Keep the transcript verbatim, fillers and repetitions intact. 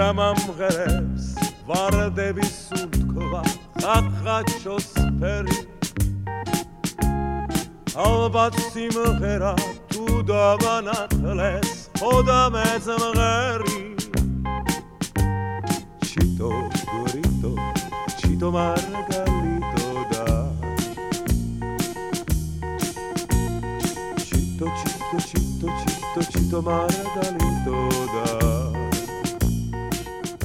რა მომღერებს ვარდების უთქვა ხახაჩოს ფერი ალბათ სიმღერა თუ დავანახლეს ხოდა მეძმღერი ჩიტო გორიტო ჩიტო მარგალიტო და ჩიტო ჩიტო ჩიტო ჩიტო ჩიტო მარგალიტო და